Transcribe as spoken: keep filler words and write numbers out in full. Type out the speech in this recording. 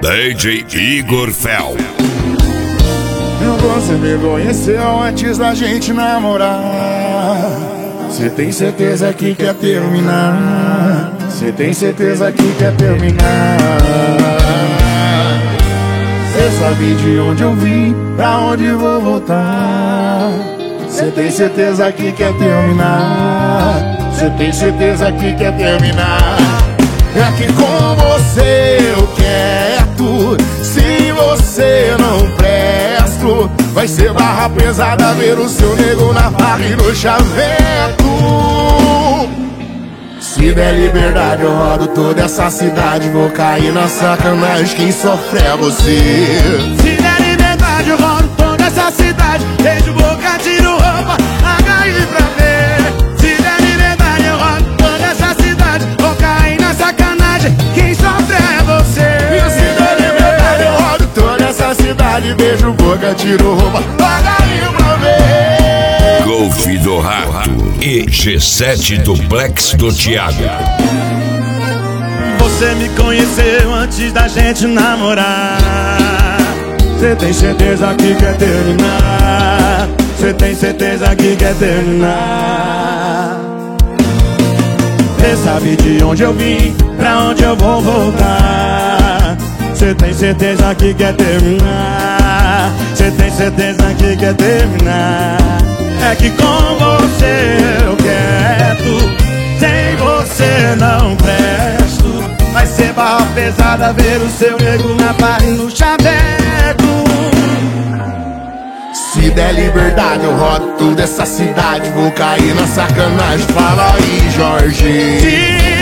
D J Igor Fel. Você me conheceu antes da gente namorar. Cê tem certeza que quer terminar? Cê tem certeza que quer terminar? Cê sabe de onde eu vim, pra onde vou voltar? Cê tem certeza que quer terminar? Cê tem certeza que quer terminar? É que com você eu quero. Se você não presto, vai ser barra pesada ver o seu nego na barra e no chaveco. Se der liberdade eu rodo toda essa cidade, vou cair na sacanagem, quem sofre é você. Se der liberdade eu rodo toda essa cidade, beijo boca, tiro roupa, H I pra ver. Se der liberdade eu rodo toda essa cidade, vou cair na sacanagem, quem sofre é você. Se der liberdade eu rodo toda essa cidade, beijo boca, tiro roupa, H I pra ver. Golf do Rato e G sete Duplex do Thiago. Você me conheceu antes da gente namorar. Cê tem certeza que quer terminar? Cê tem certeza que quer terminar? Cê sabe de onde eu vim, pra onde eu vou voltar? Cê tem certeza que quer terminar? Cê tem certeza que quer terminar? É que com você eu quero, sem você não presto. Vai ser barra pesada ver o seu nego na barra e no chaveco. Se der liberdade eu rodo toda essa cidade, vou cair na sacanagem, fala aí, Jorge. Se